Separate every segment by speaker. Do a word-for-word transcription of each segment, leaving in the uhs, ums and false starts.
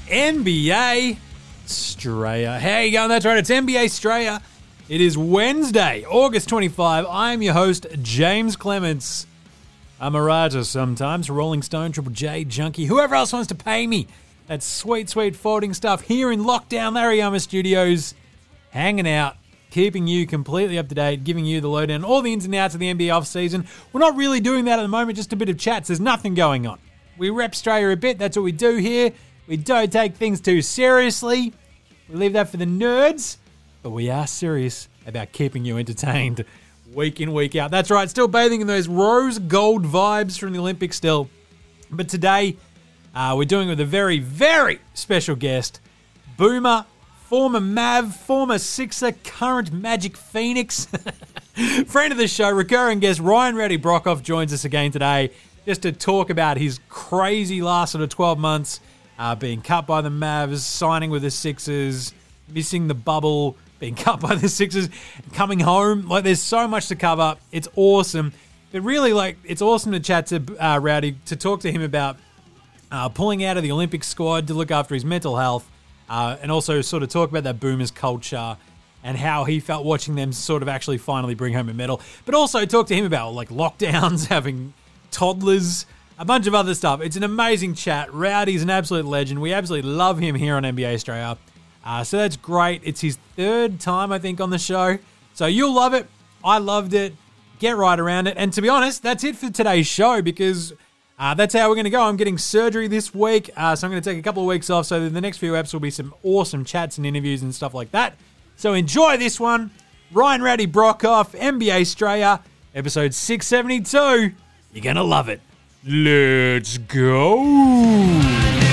Speaker 1: N B A Australia. How you going? That's right, it's N B A Australia. It is Wednesday, August twenty-fifth. I am your host, James Clements. I'm a writer sometimes, Rolling Stone, Triple J, Junkie, whoever else wants to pay me. That's sweet, sweet folding stuff here in lockdown Larryama Studios, hanging out, keeping you completely up to date, giving you the lowdown, all the ins and outs of the N B A off-season. We're not really doing that at the moment, just a bit of chats. There's nothing going on. We rep Australia a bit. That's what we do here. We don't take things too seriously. We leave that for the nerds. But we are serious about keeping you entertained week in, week out. That's right, still bathing in those rose gold vibes from the Olympics still. But today, uh, we're doing it with a very, very special guest. Boomer, former Mav, former Sixer, current Magic Phoenix. Friend of the show, recurring guest Ryan Rowdy Broekhoff joins us again today just to talk about his crazy last sort of twelve months, uh, being cut by the Mavs, signing with the Sixers, missing the bubble, being cut by the Sixers, coming home. Like, there's so much to cover. It's awesome. But really, like, it's awesome to chat to uh, Rowdy, to talk to him about uh, pulling out of the Olympic squad to look after his mental health, uh, and also sort of talk about that Boomers culture and how he felt watching them sort of actually finally bring home a medal. But also talk to him about, like, lockdowns, having toddlers, a bunch of other stuff. It's an amazing chat. Rowdy's an absolute legend. We absolutely love him here on N B A Australia. Uh, so that's great. It's his third time, I think, on the show. So you'll love it. I loved it. Get right around it. And to be honest, that's it for today's show because uh, that's how we're going to go. I'm getting surgery this week, uh, so I'm going to take a couple of weeks off. So the next few episodes will be some awesome chats and interviews and stuff like that. So enjoy this one. Ryan Rowdy Broekhoff, N B A Australia, episode six seventy-two. You're going to love it. Let's go.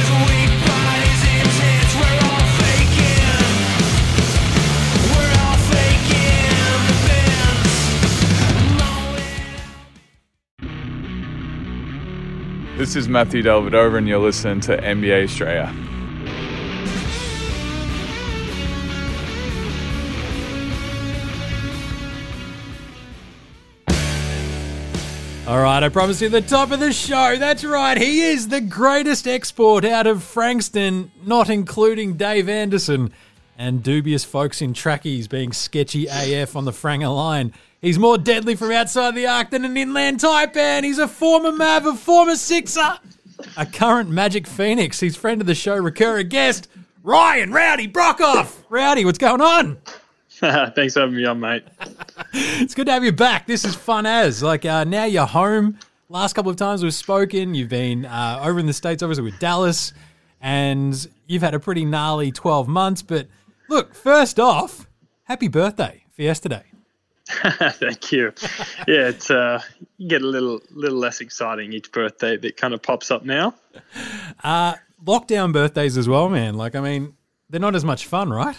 Speaker 2: This is Matthew Delvedova and you're listening to N B A Australia.
Speaker 1: All right, I promised you the top of the show. That's right, he is the greatest export out of Frankston, not including Dave Anderson and dubious folks in trackies being sketchy A F on the Franger line. He's more deadly from outside the arc than an inland taipan. He's a former Mav, a former Sixer, a current Magic Phoenix. He's friend of the show, recurring guest, Ryan Rowdy Broekhoff. Rowdy, what's going on?
Speaker 3: Thanks for having me on, mate.
Speaker 1: It's good to have you back. This is fun as. Like, uh, now you're home. Last couple of times we've spoken. You've been uh, over in the States, obviously, with Dallas, and you've had a pretty gnarly twelve months. But look, first off, happy birthday for yesterday.
Speaker 3: Thank you. Yeah, it's uh, you get a little little less exciting each birthday that kind of pops up now.
Speaker 1: Uh, lockdown birthdays as well, man. Like, I mean, they're not as much fun, right?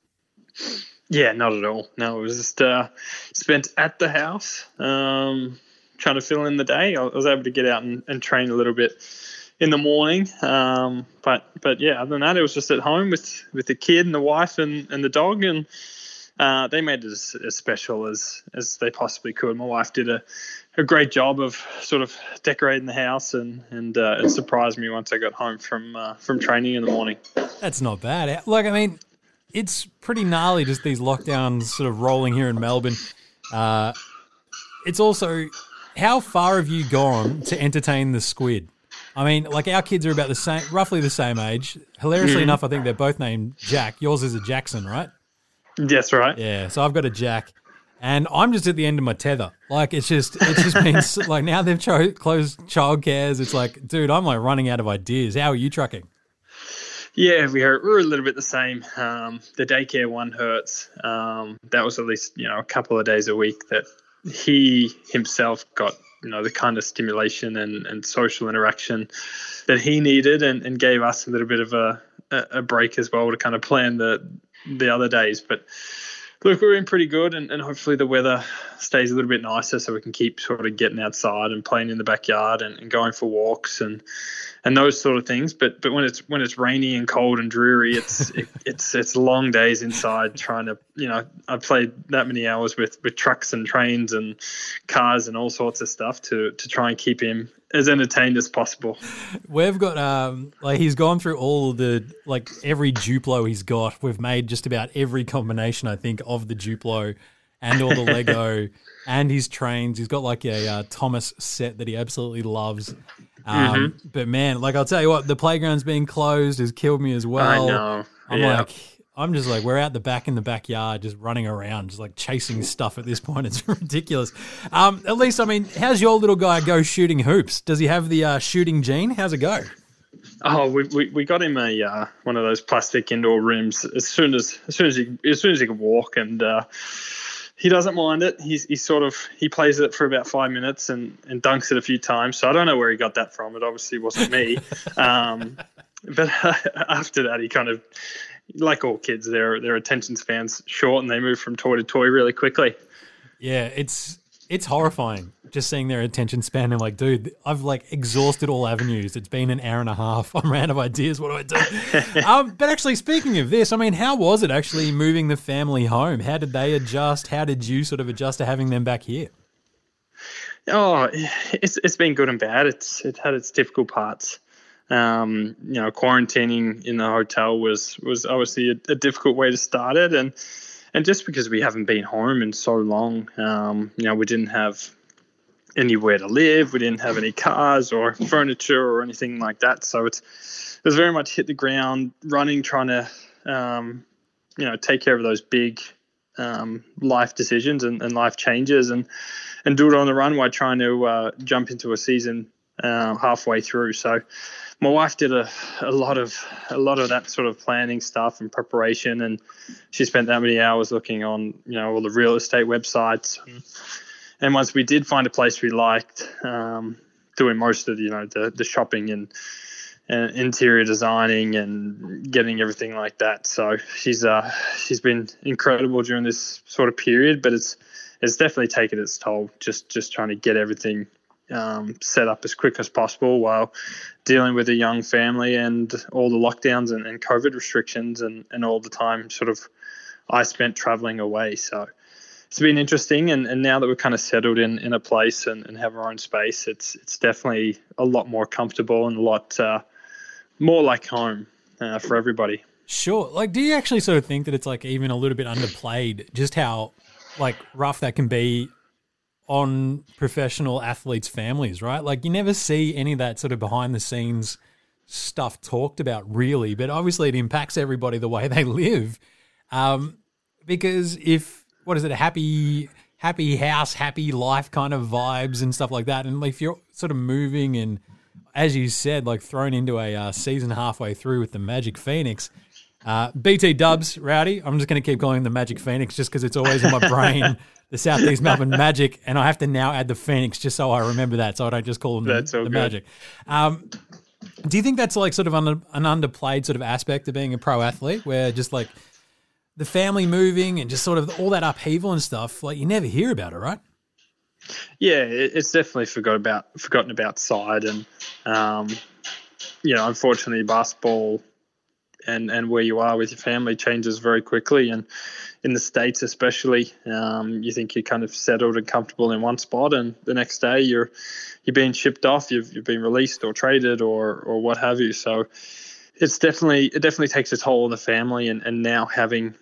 Speaker 3: Yeah, not at all. No, it was just uh, spent at the house um, trying to fill in the day. I was able to get out and, and train a little bit in the morning. Um, but, but yeah, other than that, it was just at home with, with the kid and the wife and, and the dog. And uh, they made it as, as special as, as they possibly could. My wife did a, a great job of sort of decorating the house and, and uh, it surprised me once I got home from uh, from training in the morning.
Speaker 1: That's not bad. Like, I mean, it's pretty gnarly, just these lockdowns sort of rolling here in Melbourne. Uh, it's also, how far have you gone to entertain the squid? I mean, like, our kids are about the same, roughly the same age. Hilariously mm. enough, I think they're both named Jack. Yours is a Jackson, right?
Speaker 3: Yes, right.
Speaker 1: Yeah, so I've got a Jack. And I'm just at the end of my tether. Like, it's just, it's just been, like, now they've cho- closed childcares. It's like, dude, I'm, like, running out of ideas. How are you trucking?
Speaker 3: Yeah, we are, we're a little bit the same. Um, the daycare one hurts. Um, that was at least, you know, a couple of days a week that he himself got, you know, the kind of stimulation and, and social interaction that he needed and, and gave us a little bit of a, a break as well to kind of plan the the other days. But look, we're in pretty good and, and hopefully the weather stays a little bit nicer so we can keep sort of getting outside and playing in the backyard and, and going for walks and and those sort of things. But but when it's when it's rainy and cold and dreary, it's it, it's it's long days inside trying to, you know, I played that many hours with, with trucks and trains and cars and all sorts of stuff to to try and keep him as entertained as possible.
Speaker 1: We've got um like he's gone through all the like every Duplo he's got. We've made just about every combination I think of the Duplo and all the Lego and his trains. He's got like a uh, Thomas set that he absolutely loves. Um,
Speaker 3: mm-hmm.
Speaker 1: But man, like I'll tell you what, the playground's being closed has killed me as well.
Speaker 3: I know.
Speaker 1: I'm
Speaker 3: yeah.
Speaker 1: like, I'm just like, we're out the back in the backyard, just running around, just like chasing stuff at this point. It's ridiculous. Um, at least, I mean, how's your little guy go shooting hoops? Does he have the uh, shooting gene? How's it go?
Speaker 3: Oh, we, we we got him a uh, one of those plastic indoor rims as soon as as soon as he as soon as he can walk, and uh, he doesn't mind it. He's he sort of he plays it for about five minutes and, and dunks it a few times. So I don't know where he got that from. It obviously wasn't me. um, but uh, after that, he kind of, like all kids, their their attention span's short and they move from toy to toy really quickly.
Speaker 1: Yeah, it's it's horrifying just seeing their attention span. And like, dude, I've like exhausted all avenues. It's been an hour and a half. I'm out of ideas. What do I do? um, but actually, speaking of this, I mean, how was it actually moving the family home? How did they adjust? How did you sort of adjust to having them back here?
Speaker 3: Oh, it's it's been good and bad. It's it had its difficult parts. Um, you know, quarantining in the hotel was was obviously a, a difficult way to start it, and and just because we haven't been home in so long, um, you know, we didn't have anywhere to live, we didn't have any cars or furniture or anything like that. So it's it was very much hit the ground running, trying to um, you know take care of those big um, life decisions and, and life changes, and and do it on the run while trying to uh, jump into a season uh, halfway through. So my wife did a, a lot of a lot of that sort of planning stuff and preparation, and she spent that many hours looking on you know all the real estate websites. And once we did find a place we liked, um, doing most of you know the the shopping and, and interior designing and getting everything like that. So she's uh she's been incredible during this sort of period, but it's it's definitely taken its toll. Just just trying to get everything Um, set up as quick as possible while dealing with a young family and all the lockdowns and, and COVID restrictions and, and all the time sort of I spent traveling away. So it's been interesting. And, and now that we're kind of settled in, in a place and, and have our own space, it's it's definitely a lot more comfortable and a lot uh, more like home uh, for everybody.
Speaker 1: Sure. Like, do you actually sort of think that it's like even a little bit underplayed just how like rough that can be on professional athletes' families, right? Like you never see any of that sort of behind the scenes stuff talked about really, but obviously it impacts everybody the way they live. Um, because if, what is it, a happy, happy house, happy life kind of vibes and stuff like that. And if you're sort of moving and as you said, like thrown into a uh, season halfway through with the Magic Phoenix, uh, B T Dubs, Rowdy, I'm just going to keep calling him the Magic Phoenix just because it's always in my brain. The Southeast Melbourne Magic, and I have to now add the Phoenix just so I remember that, so I don't just call them
Speaker 3: that's
Speaker 1: the,
Speaker 3: so
Speaker 1: the
Speaker 3: good.
Speaker 1: Magic. Um, do you think that's like sort of under, an underplayed sort of aspect of being a pro athlete, where just like the family moving and just sort of all that upheaval and stuff, like you never hear about it, right?
Speaker 3: Yeah, it, it's definitely forgot about forgotten about side, and um, you know, unfortunately, basketball and and where you are with your family changes very quickly, and in the States especially, um, you think you're kind of settled and comfortable in one spot, and the next day you're you're being shipped off, you've you've been released or traded or or what have you. So it's definitely it definitely takes a toll on the family, and, and now having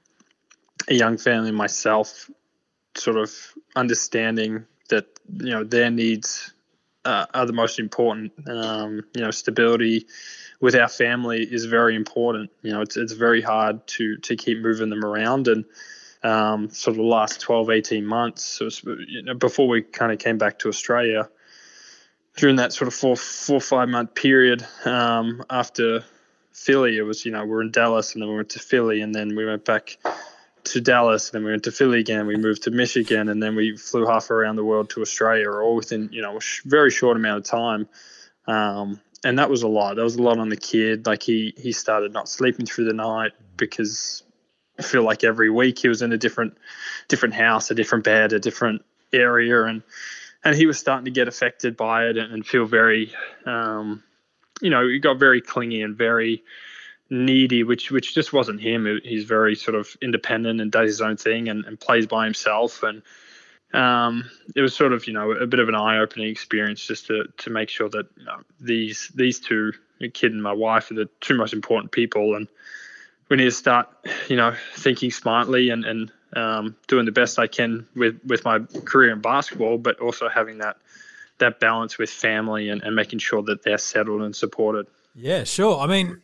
Speaker 3: a young family myself, sort of understanding that you know their needs uh, are the most important. Um, you know, stability with our family is very important. You know, it's it's very hard to to keep moving them around, and um, sort of the last twelve, eighteen months, so you know, before we kind of came back to Australia, during that sort of four, four, five month period um, after Philly, it was, you know, we're in Dallas and then we went to Philly and then we went back to Dallas and then we went to Philly again. We moved to Michigan and then we flew half around the world to Australia, all within, you know, a sh- very short amount of time. Um, and that was a lot. That was a lot on the kid. Like he, he started not sleeping through the night because I feel like every week he was in a different, different house, a different bed, a different area. And, and he was starting to get affected by it and, and feel very, um, you know, he got very clingy and very needy, which which just wasn't him. He's very sort of independent and does his own thing and, and plays by himself. And um, it was sort of, you know, a bit of an eye-opening experience just to to make sure that, you know, these these two, the kid and my wife, are the two most important people, and we need to start, you know, thinking smartly and and um, doing the best I can with with my career in basketball, but also having that that balance with family and, and making sure that they're settled and supported.
Speaker 1: Yeah, sure. I mean,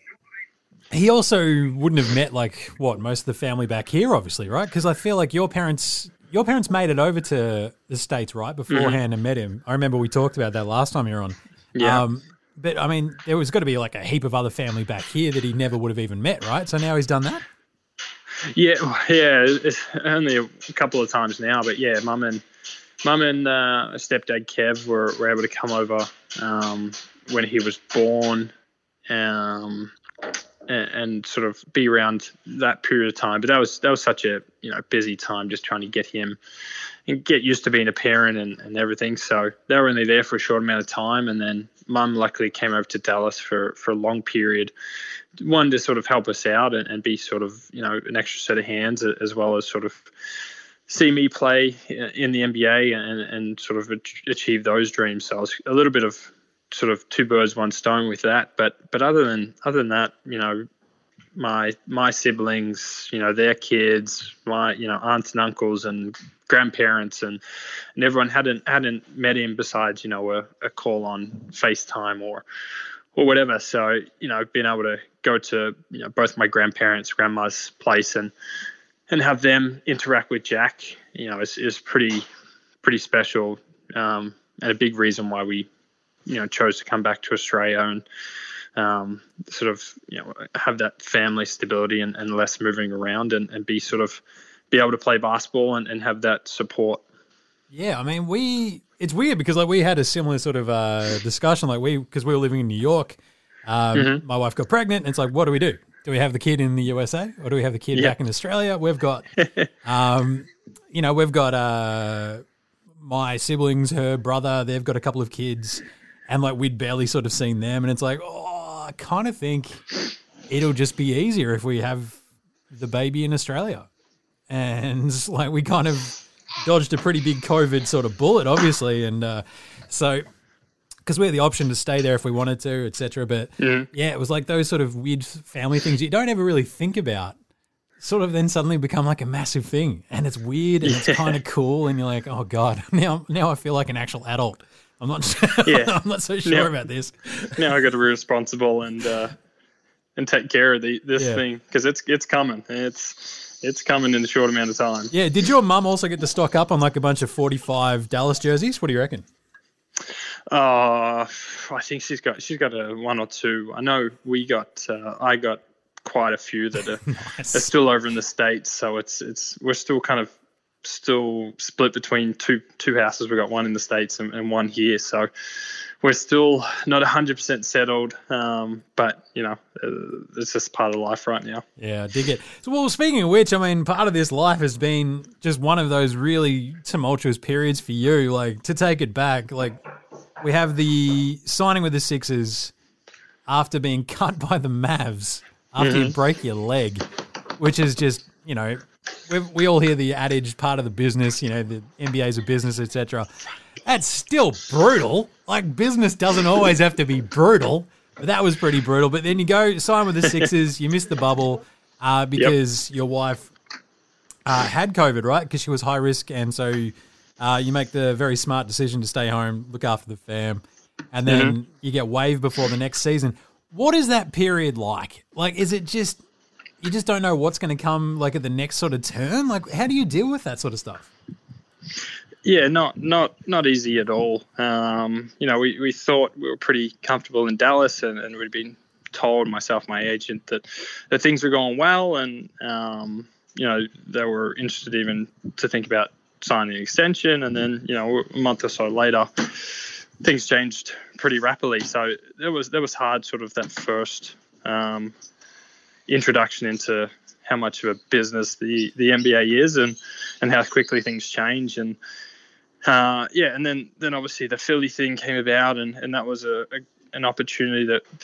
Speaker 1: he also wouldn't have met, like, what, most of the family back here, obviously, right? Because I feel like your parents your parents made it over to the States, right, beforehand mm-hmm. and met him. I remember we talked about that last time you were on.
Speaker 3: Yeah.
Speaker 1: Um, but, I mean, there was got to be, like, a heap of other family back here that he never would have even met, right? So now he's done that?
Speaker 3: Yeah, yeah, it's only a couple of times now. But, yeah, mum and mum and uh, stepdad Kev were, were able to come over um, when he was born. Um And, and sort of be around that period of time. But that was that was such a, you know, busy time just trying to get him and get used to being a parent and, and everything. So they were only there for a short amount of time. And then mum luckily came over to Dallas for, for a long period. One, to sort of help us out and, and be sort of, you know, an extra set of hands, as well as sort of see me play in the N B A and, and sort of achieve those dreams. So it was a little bit of sort of two birds, one stone with that. But but other than other than that, you know, my my siblings, you know, their kids, my, you know, aunts and uncles and grandparents and, and everyone hadn't hadn't met him besides, you know, a, a call on FaceTime or or whatever. So, you know, being able to go to, you know, both my grandparents, grandma's place and and have them interact with Jack, you know, is is pretty pretty special, um, and a big reason why we, you know, chose to come back to Australia and um, sort of, you know, have that family stability and, and less moving around and, and be sort of be able to play basketball and, and have that support.
Speaker 1: Yeah, I mean, we it's weird because like we had a similar sort of uh, discussion, like we because we were living in New York. Um, mm-hmm. My wife got pregnant, and it's like, what do we do? Do we have the kid in the U S A or do we have the kid
Speaker 3: yeah.
Speaker 1: back in Australia? We've got, um, you know, we've got uh, my siblings, her brother. They've got a couple of kids. And, like, we'd barely sort of seen them. And it's like, oh, I kind of think it'll just be easier if we have the baby in Australia. And, like, we kind of dodged a pretty big COVID sort of bullet, obviously. And uh, so, because we had the option to stay there if we wanted to, et cetera. But,
Speaker 3: mm-hmm.
Speaker 1: yeah, it was like those sort of weird family things you don't ever really think about sort of then suddenly become, like, a massive thing. And it's weird and yeah. it's kind of cool. And you're like, oh, God, now now I feel like an actual adult. I'm not. Yeah. I'm not so sure now, about this.
Speaker 3: Now I got to be responsible and uh, and take care of the, this yeah. thing because it's it's coming. It's it's coming in a short amount of time.
Speaker 1: Yeah. Did your mum also get to stock up on like a bunch of forty-five Dallas jerseys? What do you reckon?
Speaker 3: Uh, I think she's got she's got a one or two. I know we got uh, I got quite a few that are, nice. are still over in the States. So it's it's we're still kind of. still split between two two houses. We've got one in the States and, and one here, so we're still not one hundred percent settled, um, but you know, uh, it's just part of life right now.
Speaker 1: Yeah, I dig it. So, well, speaking of which, I mean, part of this life has been just one of those really tumultuous periods for you. Like, to take it back, like we have the signing with the Sixers after being cut by the Mavs after mm-hmm. you break your leg, which is just, you know, We we all hear the adage, part of the business, you know, the N B A is a business, et cetera. That's still brutal. Like, business doesn't always have to be brutal, but that was pretty brutal. But then you go sign with the Sixers, you miss the bubble uh, because yep. your wife uh, had COVID, right? Because she was high risk, and so uh, you make the very smart decision to stay home, look after the fam, and then mm-hmm. you get waived before the next season. What is that period like? Like, is it just... You just don't know what's going to come like at the next sort of turn. Like, how do you deal with that sort of stuff?
Speaker 3: Yeah, not not not easy at all. Um, you know, we, we thought we were pretty comfortable in Dallas, and, and we'd been told, myself, my agent, that, that things were going well, and um, you know, they were interested even to think about signing an extension. And then, you know, a month or so later, things changed pretty rapidly. So it was that was hard, sort of that first. Um, introduction into how much of a business the, the N B A is and, and how quickly things change. And uh, yeah, and then, then obviously the Philly thing came about, and, and that was a, a an opportunity that, that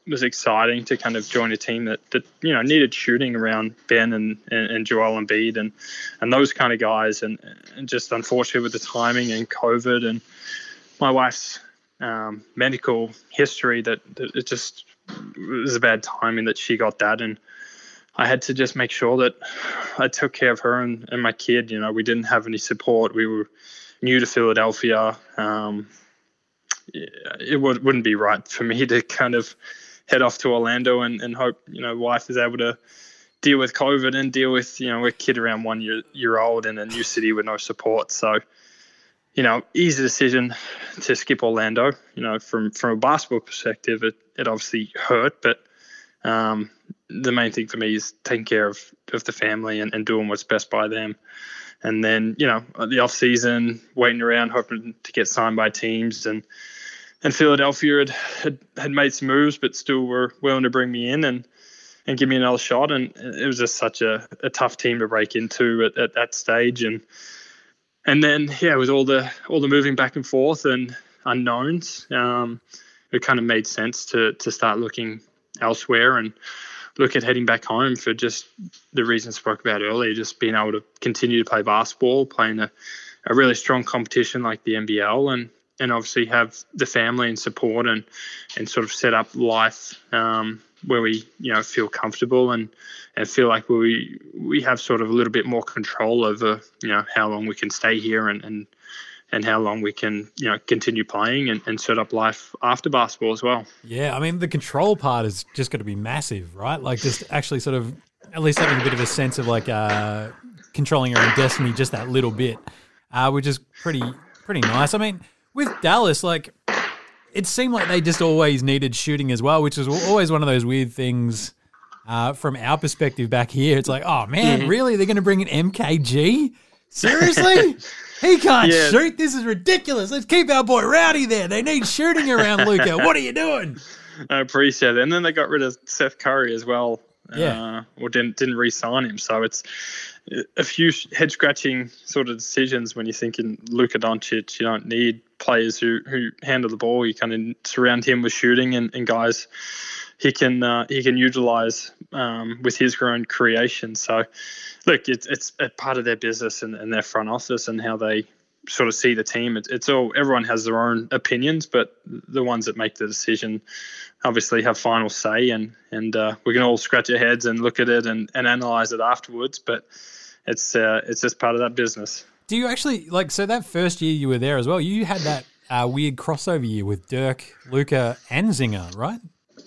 Speaker 3: was exciting to kind of join a team that, that you know needed shooting around Ben and, and, and Joel Embiid and and those kind of guys, and, and just unfortunately with the timing and COVID and my wife's um, medical history, that, that it just was a bad timing that she got that, and I had to just make sure that I took care of her and, and my kid. You know, we didn't have any support. We were new to Philadelphia. Um, it would, wouldn't be right for me to kind of head off to Orlando and, and hope, you know, wife is able to deal with COVID and deal with, you know, a kid around one year, year old in a new city with no support. So, you know, easy decision to skip Orlando. You know, from, from a basketball perspective, it, it obviously hurt, but um, the main thing for me is taking care of, of the family and, and doing what's best by them. And then, you know, the off season, waiting around, hoping to get signed by teams, and and Philadelphia had, had, had made some moves, but still were willing to bring me in and, and give me another shot. And it was just such a, a tough team to break into at, at that stage. And and then, yeah, with all the all the moving back and forth and unknowns, um, it kind of made sense to to start looking elsewhere and look at heading back home for just the reasons I spoke about earlier, just being able to continue to play basketball, playing a, a really strong competition like the N B L, and and obviously have the family and support and and sort of set up life um, where we, you know, feel comfortable and, and feel like we we have sort of a little bit more control over, you know, how long we can stay here and, and, and how long we can, you know, continue playing and, and set up life after basketball as well.
Speaker 1: Yeah, I mean, the control part is just going to be massive, right? Like just actually sort of at least having a bit of a sense of like uh, controlling your own destiny just that little bit, uh, which is pretty pretty nice. I mean, with Dallas, like, it seemed like they just always needed shooting as well, which is always one of those weird things uh, from our perspective back here. It's like, oh, man, mm-hmm. really? They're going to bring in M K G? Seriously? He can't yeah. shoot? This is ridiculous. Let's keep our boy Rowdy there. They need shooting around Luka. What are you doing?
Speaker 3: I appreciate it. And then they got rid of Seth Curry as well.
Speaker 1: Yeah.
Speaker 3: Uh, or didn't, didn't re-sign him. So it's a few head-scratching sort of decisions when you're thinking Luka Doncic. You don't need players who, who handle the ball. You kind of surround him with shooting and, and guys he can uh, he can utilize um, with his own creation. So, look, it's it's a part of their business and, and their front office and how they sort of see the team. It, it's all everyone has their own opinions, but the ones that make the decision obviously have final say. And and uh, we can all scratch our heads and look at it and, and analyze it afterwards. But it's uh, it's just part of that business.
Speaker 1: Do you actually, like, so that first year you were there as well, you had that uh, weird crossover year with Dirk, Luka, and Zinger, right?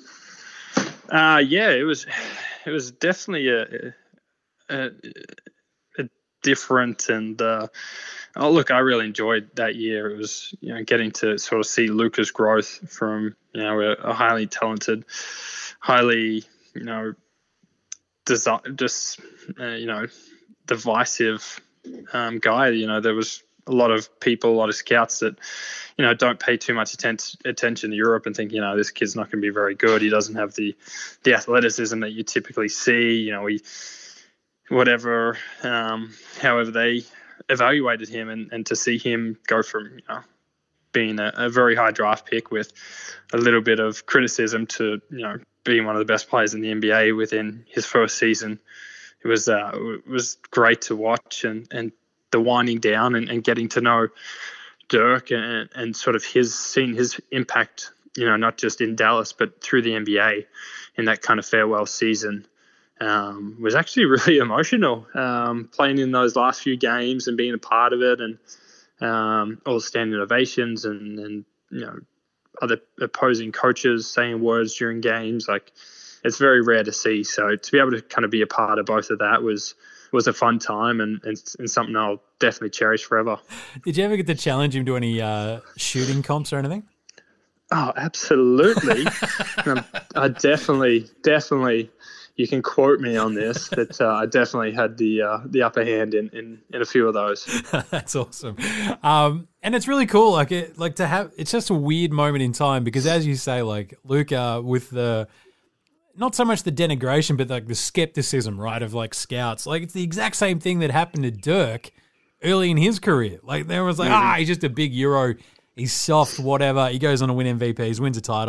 Speaker 3: Uh, yeah, it was it was definitely a, a, a different and, uh, oh, look, I really enjoyed that year. It was, you know, getting to sort of see Luka's growth from, you know, a, a highly talented, highly, you know, desi- just, uh, you know, divisive um, guy. You know, there was a lot of people, a lot of scouts that, you know, don't pay too much atten- attention to Europe and think, you know, this kid's not going to be very good. He doesn't have the, the athleticism that you typically see. You know, he, whatever, um, however they evaluated him, and, and to see him go from, you know, being a, a very high draft pick with a little bit of criticism to, you know, being one of the best players in the N B A within his first season. It was uh, it was great to watch, and, and the winding down and, and getting to know Dirk and, and sort of his seeing his impact, you know, not just in Dallas but through the N B A in that kind of farewell season. Um, was actually really emotional, um, playing in those last few games and being a part of it, and um, all the standing ovations and, and, you know, other opposing coaches saying words during games. Like, it's very rare to see. So to be able to kind of be a part of both of that was was a fun time and, and, and something I'll definitely cherish forever.
Speaker 1: Did you ever get to challenge him to any uh, shooting comps or anything?
Speaker 3: Oh, absolutely. um, I definitely, definitely... You can quote me on this, that uh, I definitely had the uh, the upper hand in, in, in a few of those.
Speaker 1: That's awesome, um, and it's really cool. Like it, like to have. It's just a weird moment in time because, as you say, like Luka with the not so much the denigration, but like the skepticism, right, of like scouts. Like it's the exact same thing that happened to Dirk early in his career. Like there was like, mm-hmm. ah, he's just a big Euro. He's soft, whatever. He goes on to win M V Ps, wins a title.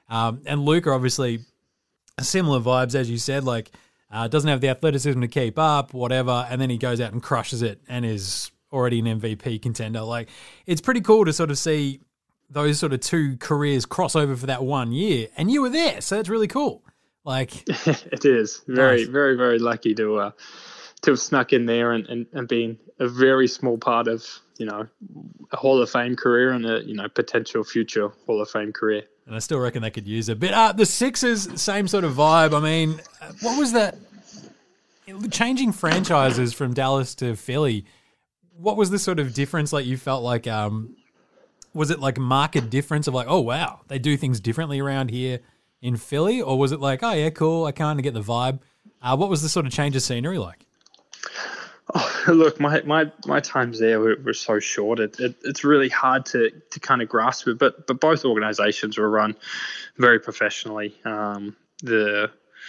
Speaker 1: Um, and Luka, obviously, similar vibes, as you said, like uh, doesn't have the athleticism to keep up, whatever, and then he goes out and crushes it and is already an M V P contender. Like, it's pretty cool to sort of see those sort of two careers cross over for that one year, and you were there, so that's really cool. Like,
Speaker 3: it is very,
Speaker 1: nice.
Speaker 3: very, very lucky to uh, to have snuck in there and, and, and been a very small part of, you know, a Hall of Fame career and a, you know, potential future Hall of Fame career.
Speaker 1: And I still reckon they could use it. But uh, the Sixers, same sort of vibe. I mean, what was that? Changing franchises from Dallas to Philly, what was the sort of difference like you felt like, um, was it like market difference of like, oh, wow, they do things differently around here in Philly? Or was it like, oh, yeah, cool, I kind of get the vibe? Uh, what was the sort of change of scenery like?
Speaker 3: Oh, look, my, my, my times there were, were so short. It, it, it's really hard to, to kind of grasp it, but but both organizations were run very professionally. Um, the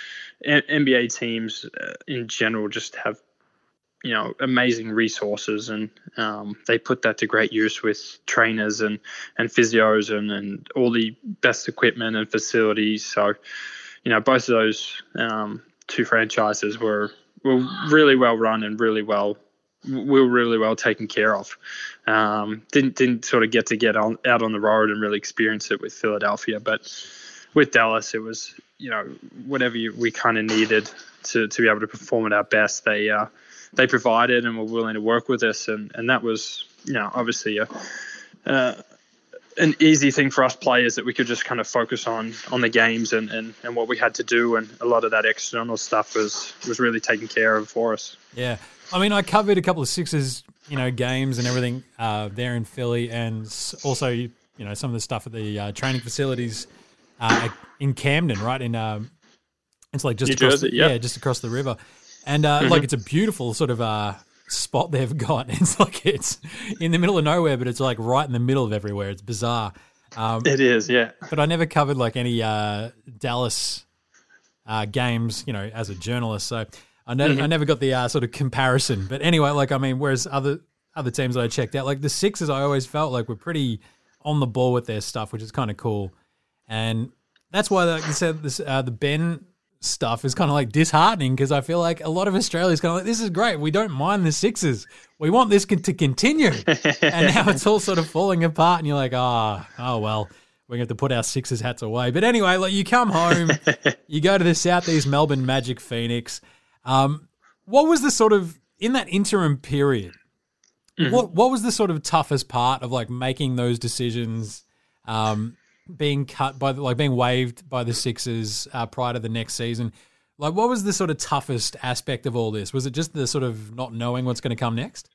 Speaker 3: N B A teams uh, in general just have, you know, amazing resources, and um, they put that to great use with trainers and, and physios and, and all the best equipment and facilities. So, you know, both of those um, two franchises were were really well run and really well were really well taken care of. Um, didn't didn't sort of get to get on out on the road and really experience it with Philadelphia, but with Dallas, it was, you know, whatever you, we kind of needed to, to be able to perform at our best. They uh, they provided and were willing to work with us, and, and that was, you know, obviously a uh, an easy thing for us players, that we could just kind of focus on on the games and, and, and what we had to do, and a lot of that external stuff was was really taken care of for us.
Speaker 1: Yeah, I mean, I covered a couple of Sixers, you know, games and everything uh, there in Philly, and also, you know, some of the stuff at the uh, training facilities uh, in Camden, right in um, it's like just
Speaker 3: New
Speaker 1: across,
Speaker 3: Jersey,
Speaker 1: the,
Speaker 3: yeah.
Speaker 1: yeah, just across the river, and uh,
Speaker 3: Mm-hmm.
Speaker 1: like it's a beautiful sort of uh, spot they've got. It's like it's in the middle of nowhere, but it's like right in the middle of everywhere. It's bizarre. Um,
Speaker 3: It is, yeah.
Speaker 1: but I never covered like any uh, Dallas uh, games, you know, as a journalist. So I, ne-
Speaker 3: Mm-hmm.
Speaker 1: I never got the uh, sort of comparison. But anyway, like, I mean, whereas other other teams that I checked out, like the Sixers, I always felt like were pretty on the ball with their stuff, which is kind of cool. And that's why, like you said, this uh, the Ben stuff is kind of like disheartening, because I feel like a lot of Australia's kind of like, this is great. We don't mind the Sixers. We want this con- to continue. And now it's all sort of falling apart, and you're like, oh, oh well, we're going to have to put our Sixers hats away. But anyway, like, you come home, you go to the Southeast Melbourne Magic Phoenix. Um, what was the sort of, in that interim period, mm-hmm. what what was the sort of toughest part of like making those decisions, um, being cut by the, like being waived by the Sixers uh, prior to the next season? Like, what was the sort of toughest aspect of all this? Was it just the sort of not knowing what's going to come next?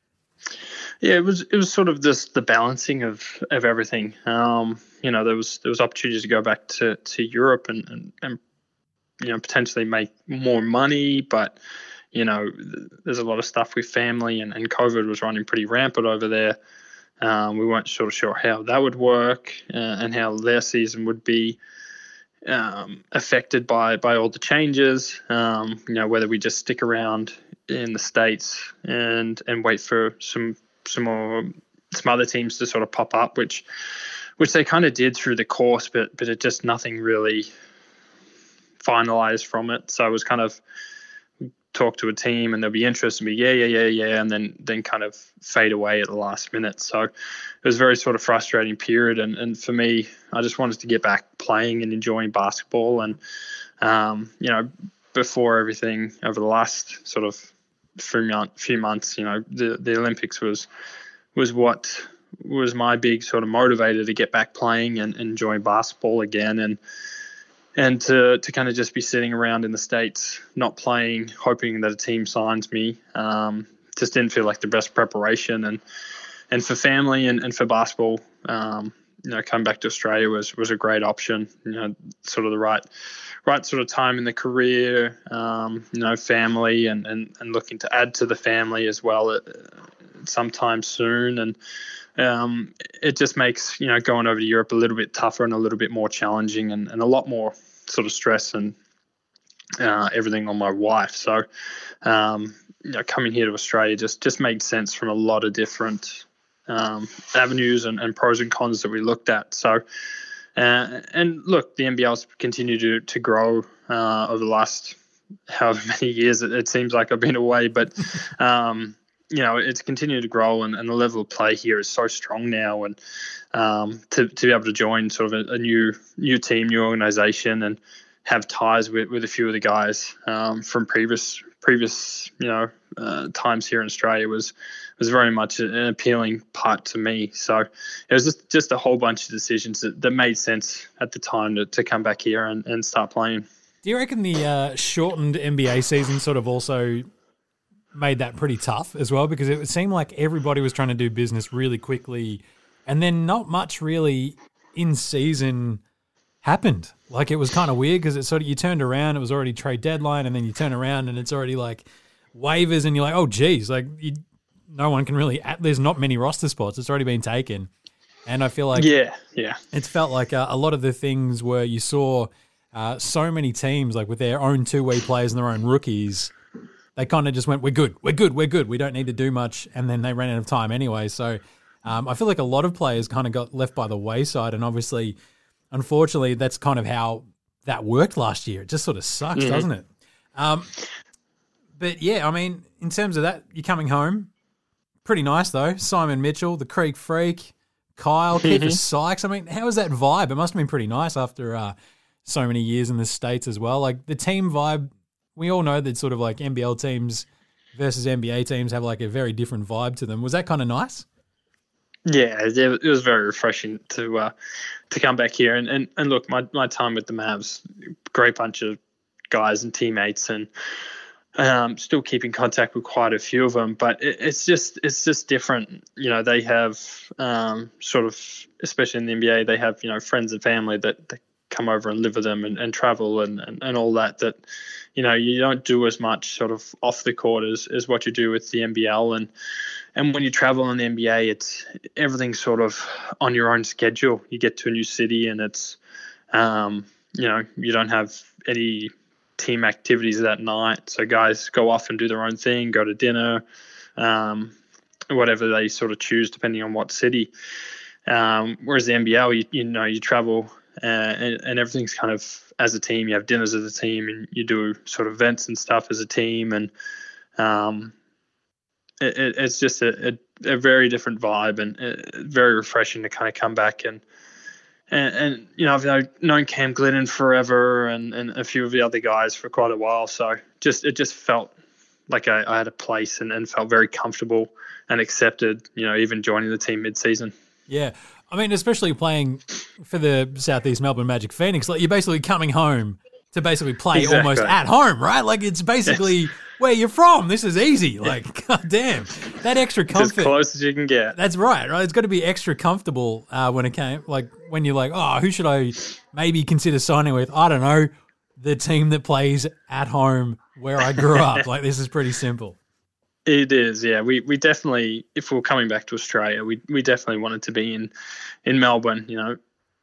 Speaker 3: Yeah, it was it was sort of this the balancing of, of everything. Um, you know, there was there was opportunities to go back to, to Europe and, and, and you know, potentially make more money, but you know, there's a lot of stuff with family, and, and COVID was running pretty rampant over there. Um, we weren't sort of sure how that would work uh, and how their season would be um, affected by, by all the changes. Um, you know, whether we just stick around in the States and and wait for some some more some other teams to sort of pop up, which which they kind of did through the course, but but it just nothing really finalized from it. So it was kind of talk to a team and there'll be interest and be yeah yeah yeah yeah and then then kind of fade away at the last minute. So it was a very sort of frustrating period, and, and for me, I just wanted to get back playing and enjoying basketball. And um, you know, before everything over the last sort of few, month, few months, you know, the the Olympics was was what was my big sort of motivator to get back playing and enjoying basketball again. And And to, to kind of just be sitting around in the States, not playing, hoping that a team signs me, um, just didn't feel like the best preparation. And and for family and, and for basketball, um, you know, coming back to Australia was, was a great option. You know, sort of the right right sort of time in the career, um, you know, family and, and, and looking to add to the family as well at, sometime soon. And um, it just makes, you know, going over to Europe a little bit tougher and a little bit more challenging, and, and a lot more sort of stress and uh, everything on my wife. So, um, you know, coming here to Australia just, just made sense from a lot of different um, avenues and, and pros and cons that we looked at. So, Uh, and look, the N B L's continued to to grow uh, over the last however many years it, it seems like I've been away, but um, you know, it's continued to grow, and, and the level of play here is so strong now, and um, to to be able to join sort of a, a new new team, new organisation, and have ties with, with a few of the guys um, from previous previous you know uh, times here in Australia was was very much an appealing part to me. So it was just, just a whole bunch of decisions that, that made sense at the time to, to come back here and, and start playing.
Speaker 1: Do you reckon the uh, shortened N B A season sort of also made that pretty tough as well? Because it seemed like everybody was trying to do business really quickly, and then not much really in season happened. Like, it was kind of weird because it sort of, you turned around, it was already trade deadline, and then you turn around and it's already like waivers, and you're like, oh geez, like you, no one can really, there's not many roster spots. It's already been taken. And I feel like
Speaker 3: yeah, yeah,
Speaker 1: it's felt like uh, a lot of the things where you saw uh, so many teams like with their own two-way players and their own rookies, they kind of just went, we're good, we're good, we're good. We don't need to do much. And then they ran out of time anyway. So um, I feel like a lot of players kind of got left by the wayside. And obviously, unfortunately, that's kind of how that worked last year. It just sort of sucks, mm-hmm. doesn't it? Um, but yeah, I mean, in terms of that, you're coming home. Pretty nice though. Simon Mitchell, the Creek Freak, Kyle, mm-hmm. Kiefer Sykes. I mean, how was that vibe? It must have been pretty nice after uh, so many years in the States as well. Like the team vibe, we all know that sort of like N B L teams versus N B A teams have like a very different vibe to them. Was that kind of nice?
Speaker 3: Yeah, it was very refreshing to uh, to come back here and, and, and look, my, my time with the Mavs, great bunch of guys and teammates, and um, still keep in contact with quite a few of them. But it, it's just it's just different. You know, they have um, sort of, especially in the N B A, they have, you know, friends and family that, that come over and live with them and, and travel and, and, and all that, that, you know, you don't do as much sort of off the court as, as what you do with the N B L. And And when you travel in the N B A, it's everything's sort of on your own schedule. You get to a new city, and it's, um, you know, you don't have any team activities that night. So guys go off and do their own thing, go to dinner, um, whatever they sort of choose, depending on what city. Um, whereas the N B L, you, you know, you travel uh, and, and everything's kind of as a team. You have dinners as a team, and you do sort of events and stuff as a team, and um, It, it, it's just a, a, a very different vibe, and uh, very refreshing to kind of come back and and, and you know, I've known Cam Glidden forever, and, and a few of the other guys for quite a while. So just it just felt like I, I had a place, and, and felt very comfortable and accepted. You know, even joining the team mid-season.
Speaker 1: Yeah, I mean, especially playing for the Southeast Melbourne Magic Phoenix, like you're basically coming home to basically play
Speaker 3: exactly.
Speaker 1: almost at home, right? Like it's basically yes. where you're from. This is easy. Like, god damn, that extra comfort.
Speaker 3: As close as you can get.
Speaker 1: That's right, right? It's got to be extra comfortable uh, when it came, like when you're like, oh, who should I maybe consider signing with? I don't know, the team that plays at home where I grew up. Like, this is pretty simple.
Speaker 3: It is, yeah. We we definitely, if we're coming back to Australia, we we definitely wanted to be in in Melbourne. You know,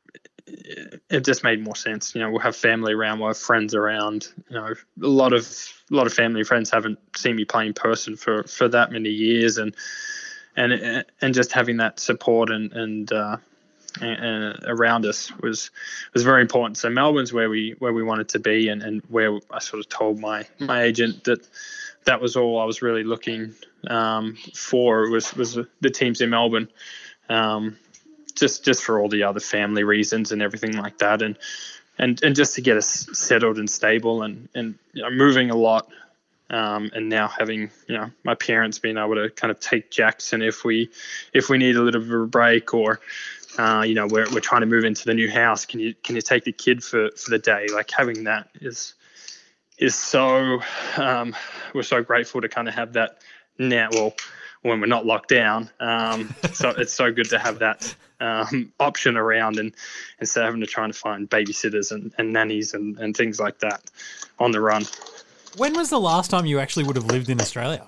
Speaker 3: it just made more sense. You know, we'll have family around, we'll have friends around. You know, a lot of a lot of family and friends haven't seen me play in person for, for that many years, and and and just having that support and and, uh, and, and around us was was very important. So Melbourne's where we where we wanted to be, and, and where I sort of told my my agent that that was all I was really looking um, for was was the teams in Melbourne. Um, just just for all the other family reasons and everything like that, and and and just to get us settled and stable, and and you know, moving a lot, um, and now having, you know, my parents being able to kind of take Jackson if we if we need a little bit of a break, or uh, you know, we're we're trying to move into the new house. Can you can you take the kid for, for the day? Like, having that is is so um, we're so grateful to kind of have that now. Well, when we're not locked down, um, so it's so good to have that um, option around, and instead of having to try and find babysitters and, and nannies and, and things like that on the run.
Speaker 1: When was the last time you actually would have lived in Australia?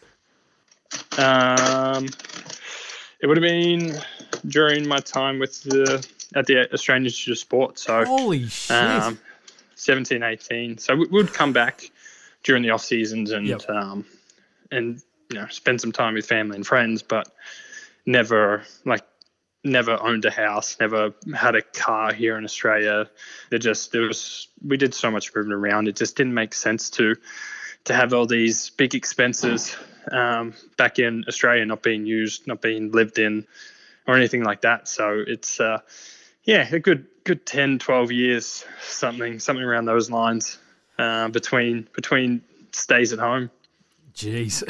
Speaker 3: Um, it would have been during my time with the at the Australian Institute of Sport. So
Speaker 1: holy shit,
Speaker 3: um, seventeen, eighteen. So we would come back during the off seasons and
Speaker 1: yep.
Speaker 3: um, and you know, spend some time with family and friends, but never like never owned a house, never had a car here in Australia. It just, there was, we did so much moving around. It just didn't make sense to, to have all these big expenses um, back in Australia, not being used, not being lived in or anything like that. So it's, uh, yeah, a good, good ten, twelve years, something, something around those lines uh, between, between stays at home.
Speaker 1: Jeez,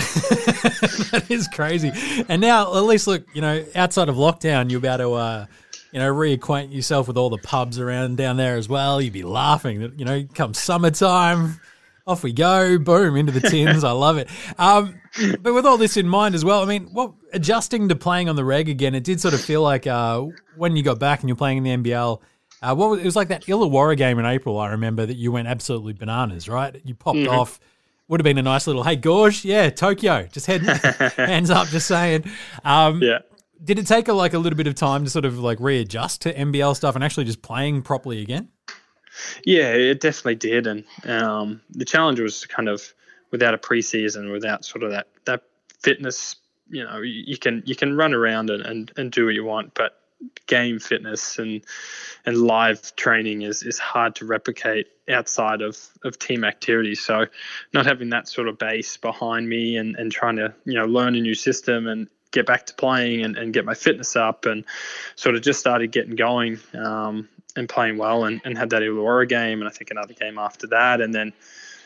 Speaker 1: that is crazy. And now, at least, look, you know, outside of lockdown, you'll be able to, uh, you know, reacquaint yourself with all the pubs around down there as well. You'd be laughing that, you know, come summertime, off we go, boom, into the tins. I love it. Um, but with all this in mind as well, I mean, what adjusting to playing on the reg again, it did sort of feel like uh, when you got back and you're playing in the N B L, uh, what was, it was like that Illawarra game in April, I remember, that you went absolutely bananas, right? You popped mm-hmm. off. Would have been a nice little, hey, Gorge, yeah, Tokyo, just head, hands up, just saying. Um,
Speaker 3: yeah.
Speaker 1: Did it take a, like a little bit of time to sort of like readjust to N B L stuff and actually just playing properly again?
Speaker 3: Yeah, it definitely did. And um, the challenge was kind of without a preseason, without sort of that, that fitness, you know, you, you can you can run around and, and, and do what you want, but game fitness and and live training is, is hard to replicate outside of, of team activities. So not having that sort of base behind me and, and trying to, you know, learn a new system and get back to playing and, and get my fitness up and sort of just started getting going um, and playing well and, and had that Illawarra game and I think another game after that and then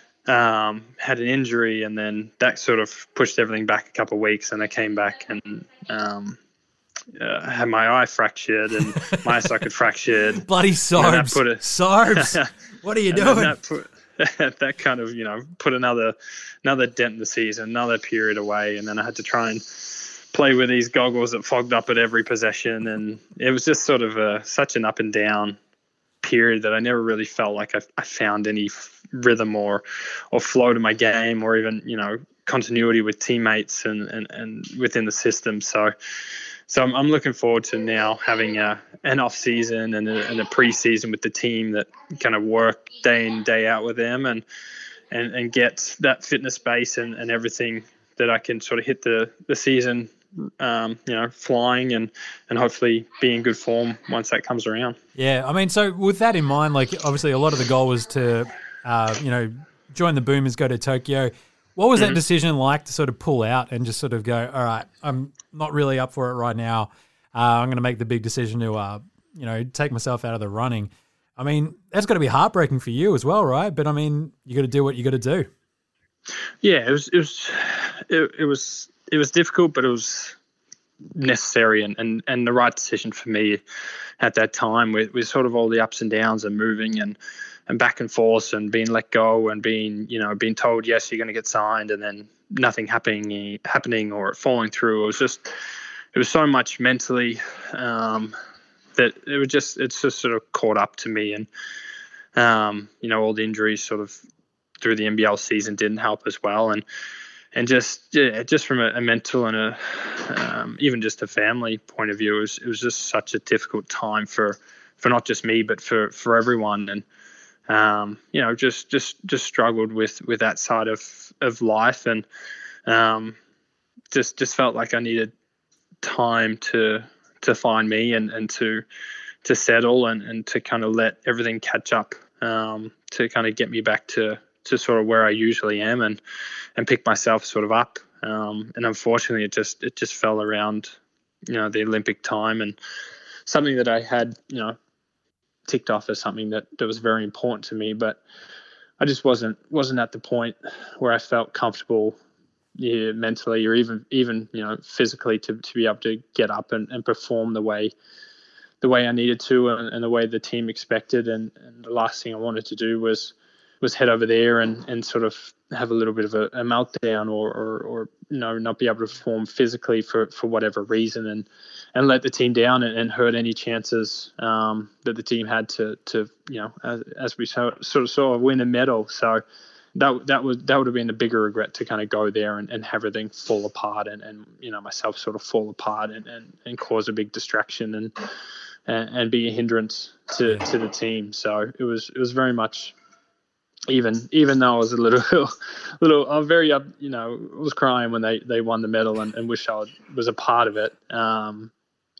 Speaker 3: um, had an injury and then that sort of pushed everything back a couple of weeks and I came back and um, Uh, I had my eye fractured and my eye socket fractured.
Speaker 1: Bloody Sarbs.
Speaker 3: Put a,
Speaker 1: Sarbs. What are you doing?
Speaker 3: That, put, that kind of, you know, put another another dent in the season, another period away. And then I had to try and play with these goggles that fogged up at every possession. And it was just sort of a, such an up and down period that I never really felt like I, I found any rhythm or, or flow to my game or even, you know, continuity with teammates and, and, and within the system. So, So I'm, I'm looking forward to now having a, an off season and a, and a pre-season with the team that kind of work day in, day out with them and and, and get that fitness base and, and everything that I can sort of hit the, the season, um, you know, flying and, and hopefully be in good form once that comes around.
Speaker 1: Yeah, I mean, so with that in mind, like obviously a lot of the goal was to, uh, you know, join the Boomers, go to Tokyo. What was mm-hmm. that decision like to sort of pull out and just sort of go, all right, I'm not really up for it right now. Uh, I'm going to make the big decision to, uh, you know, take myself out of the running. I mean, that's got to be heartbreaking for you as well, right? But I mean, you got to do what you got to do.
Speaker 3: Yeah, it was, it was, it, it was, it was difficult, but it was necessary and, and, and the right decision for me at that time with, with sort of all the ups and downs and moving and, and back and forth and being let go and being, you know, being told, yes, you're going to get signed and then nothing happening, happening or falling through. It was just, it was so much mentally um, that it was just, it's just sort of caught up to me. And, um, you know, all the injuries sort of through the N B L season didn't help as well. And, and just, yeah, just from a, a mental and a, um, even just a family point of view, it was, it was just such a difficult time for, for not just me, but for, for everyone. And, Um, you know, just, just, just struggled with, with that side of, of life and, um, just, just felt like I needed time to, to find me and, and to, to settle and, and to kind of let everything catch up, um, to kind of get me back to, to sort of where I usually am and, and pick myself sort of up. Um, and unfortunately it just, it just fell around, you know, the Olympic time and something that I had, you know, ticked off as something that, that was very important to me, but I just wasn't wasn't at the point where I felt comfortable yeah, mentally or even even you know physically to, to be able to get up and, and perform the way the way I needed to and, and the way the team expected. And, and the last thing I wanted to do was was head over there and, and sort of have a little bit of a, a meltdown or, or, or you know not be able to perform physically for, for whatever reason and and let the team down and, and hurt any chances um, that the team had to to you know as, as we saw, sort of saw win a medal. So that that was that would have been a bigger regret to kind of go there and, and have everything fall apart and, and you know myself sort of fall apart and, and, and cause a big distraction and, and and be a hindrance to, to the team. So it was it was very much. Even even though I was a little, little, I was very up, you know, I was crying when they, they won the medal and, and wish I was a part of it. Um,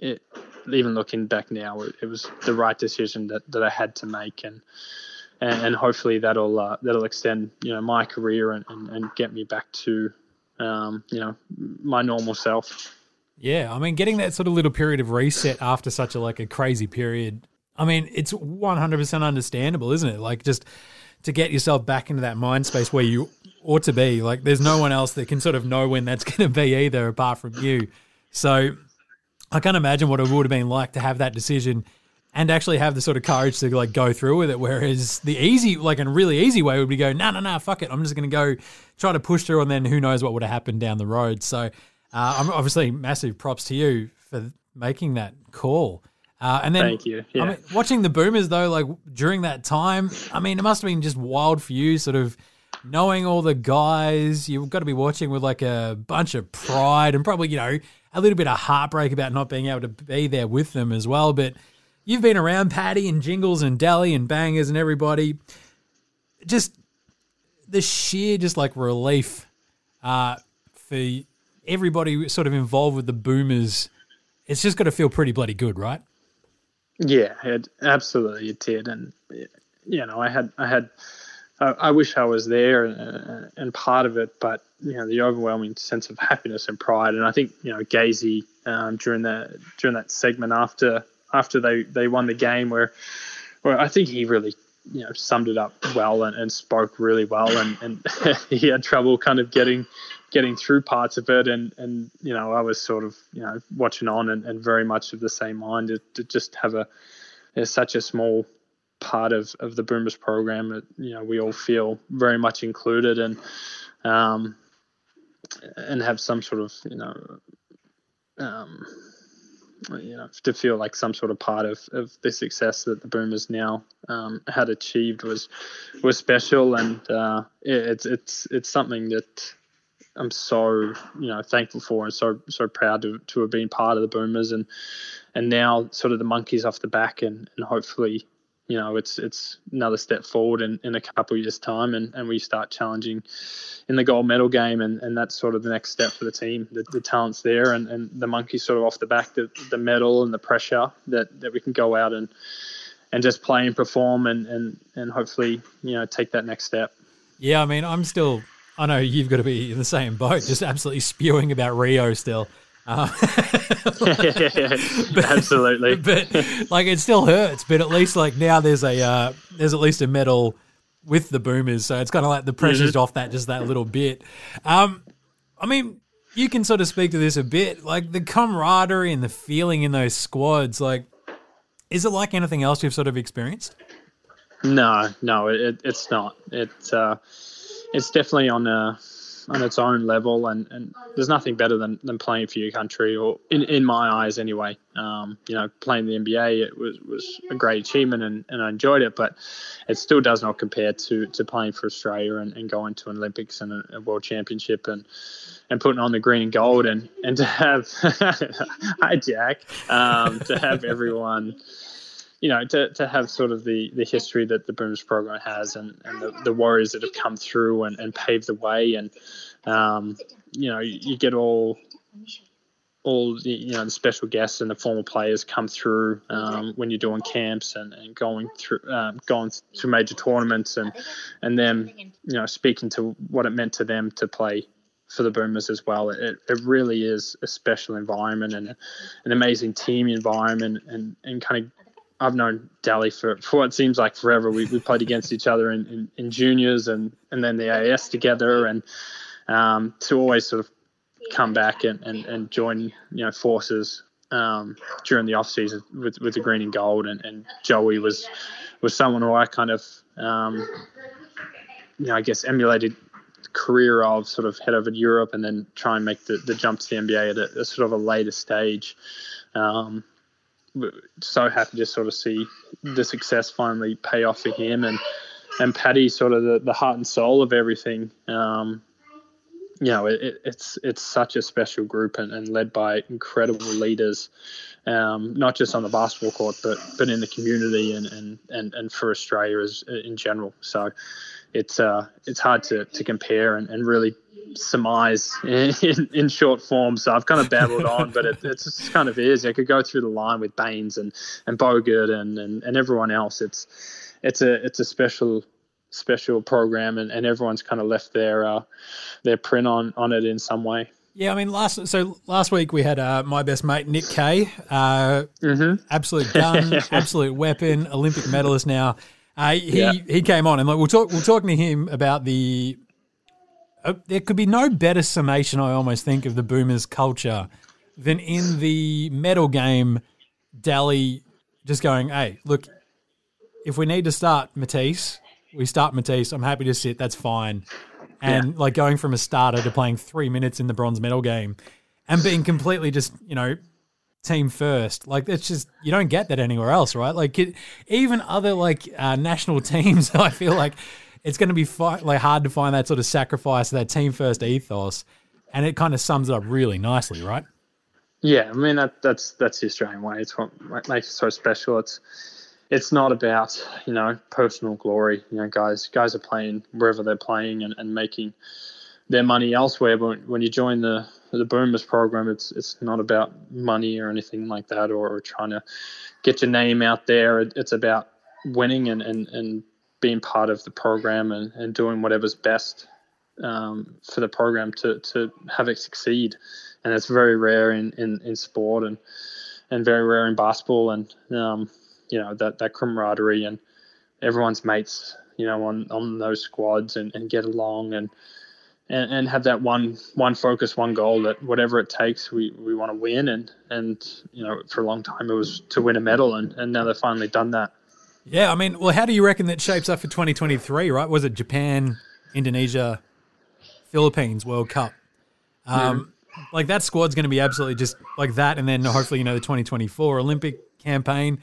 Speaker 3: it, even looking back now, it, it was the right decision that, that I had to make, and and, and hopefully that'll uh, that'll extend you know my career and, and, and get me back to um, you know my normal self.
Speaker 1: Yeah, I mean, getting that sort of little period of reset after such a like a crazy period, I mean, it's one hundred percent understandable, isn't it? Like, just to get yourself back into that mind space where you ought to be. Like, there's no one else that can sort of know when that's going to be either, apart from you. So I can't imagine what it would have been like to have that decision and actually have the sort of courage to like go through with it. Whereas the easy, like a really easy way would be go, no, no, no, fuck it. I'm just going to go try to push through, and then who knows what would have happened down the road. So uh, I'm obviously massive props to you for making that call. Uh, and then,
Speaker 3: Thank you. Yeah.
Speaker 1: I mean, watching the Boomers though, like during that time, I mean, it must have been just wild for you, sort of knowing all the guys. You've got to be watching with like a bunch of pride and probably, you know, a little bit of heartbreak about not being able to be there with them as well. But you've been around Paddy and Jingles and Dally and Bangers and everybody. Just the sheer just like relief uh, for everybody sort of involved with the Boomers. It's just got to feel pretty bloody good, right?
Speaker 3: Yeah, it, absolutely it did. And, you know, I had, I had, I, I wish I was there and, and part of it, but, you know, the overwhelming sense of happiness and pride. And I think, you know, Gazy um, during the, during that segment after, after they, they won the game where, where I think he really, you know, summed it up well and, and spoke really well. And, and he had trouble kind of getting, getting through parts of it. And, and, you know, I was sort of, you know, watching on and, and very much of the same mind to, to just have a, there's such a small part of, of the Boomers program that, you know, we all feel very much included and, um, and have some sort of, you know, um, you know, to feel like some sort of part of, of the success that the Boomers now um, had achieved was was special, and uh, it's it's it's something that I'm so you know thankful for and so so proud to to have been part of the Boomers, and and now sort of the monkeys off the back, and, and hopefully you know it's it's another step forward in, in a couple of years' time, and, and we start challenging in the gold medal game, and, and that's sort of the next step for the team. The, the talent's there, and, and the monkeys sort of off the back, the, the medal and the pressure that, that we can go out and and just play and perform and, and, and hopefully, you know, take that next step.
Speaker 1: Yeah, I mean, I'm still, I know you've got to be in the same boat, just absolutely spewing about Rio still. Uh,
Speaker 3: yeah, yeah,
Speaker 1: but,
Speaker 3: absolutely.
Speaker 1: But like, it still hurts, but at least like now there's a, uh, there's at least a medal with the Boomers, so it's kind of like the pressure's mm-hmm. off that just that little bit. Um, I mean, you can sort of speak to this a bit, like the camaraderie and the feeling in those squads. Like, is it like anything else you've sort of experienced?
Speaker 3: No, no, it, it's not. It's uh, it's definitely on a on its own level, and, and there's nothing better than, than playing for your country, or in, in my eyes anyway. Um, you know, playing the N B A, it was, was a great achievement, and, and I enjoyed it, but it still does not compare to, to playing for Australia and, and going to an Olympics and a, a World Championship and and putting on the green and gold, and, and to have hi Jack, um, to have everyone, you know, to, to have sort of the, the history that the Boomers program has, and, and the, the warriors that have come through and, and paved the way. And, um, you know, you, you get all, all the, you know, the special guests and the former players come through um, when you're doing camps and, and going through, um, going to major tournaments, and, and then, you know, speaking to what it meant to them to play for the Boomers as well. It, it really is a special environment and an amazing team environment, and, and kind of, I've known Dally for, for what seems like forever. We we played against each other in, in, in juniors and, and then the A A S together, and um, to always sort of come back and, and, and join, you know, forces um, during the off season with, with the green and gold. And, and Joey was was someone who I kind of, um, you know, I guess emulated the career of, sort of head over to Europe and then try and make the, the jump to the N B A at a, a sort of a later stage. Um, so happy to sort of see the success finally pay off for him, and and Paddy sort of the, the heart and soul of everything. Um, you know, it, it's it's such a special group, and, and led by incredible leaders, um, not just on the basketball court, but but in the community and and, and, and for Australia as in general. So it's uh it's hard to, to compare, and, and really surmise in, in, in short form. So I've kind of babbled on, but it, it's just kind of is. I could go through the line with Baines and and Bogut and, and, and everyone else. It's it's a it's a special special program, and, and everyone's kind of left their uh, their print on on it in some way.
Speaker 1: Yeah, I mean, last so last week we had uh, my best mate Nick Kay, uh,
Speaker 3: mm-hmm.
Speaker 1: absolute gun, absolute weapon, Olympic medalist now. Uh, he
Speaker 3: yeah.
Speaker 1: he came on, and like we'll talk we'll talking to him about the. Uh, there could be no better summation, I almost think, of the Boomers' culture than in the medal game. Daly just going, hey, look, if we need to start Matisse, we start Matisse. I'm happy to sit. That's fine. And, yeah. like, going from a starter to playing three minutes in the bronze medal game and being completely just, you know, team first. Like, it's just, you don't get that anywhere else, right? Like, it, even other, like, uh, national teams, I feel like it's going to be fi- like hard to find that sort of sacrifice, that team first ethos. And it kind of sums it up really nicely, right?
Speaker 3: Yeah, I mean, that, that's that's the Australian way. It's what makes it so special. It's It's not about, you know, personal glory. You know, guys guys are playing wherever they're playing and, and making their money elsewhere. But when you join the the Boomers program, it's it's not about money or anything like that, or, or trying to get your name out there. It, it's about winning and, and, and being part of the program and, and doing whatever's best um, for the program to, to have it succeed. And it's very rare in, in, in sport and, and very rare in basketball. And, um, you know, that, that camaraderie and everyone's mates, you know, on, on those squads and, and get along and, and, and have that one, one focus, one goal that whatever it takes, we, we want to win. And, and, you know, for a long time it was to win a medal, and, and now they've finally done that.
Speaker 1: Yeah. I mean, well, how do you reckon that shapes up for twenty twenty-three, right? Was it Japan, Indonesia, Philippines World Cup? Um, yeah. Like that squad's going to be absolutely just like that. And then hopefully, you know, the twenty twenty-four Olympic campaign.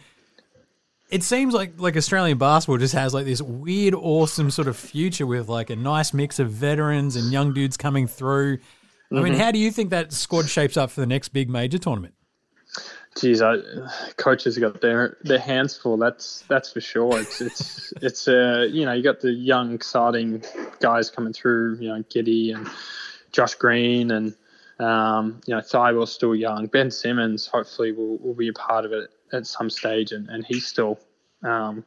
Speaker 1: It seems like like Australian basketball just has like this weird, awesome sort of future with like a nice mix of veterans and young dudes coming through. Mm-hmm. I mean, how do you think that squad shapes up for the next big major tournament?
Speaker 3: Geez, I, coaches have got their their hands full. That's that's for sure. It's it's it's uh you know, you got the young, exciting guys coming through. You know, Giddy and Josh Green and um you know, Thybulle's still young. Ben Simmons hopefully will, will be a part of it at some stage, and, and he's still, um,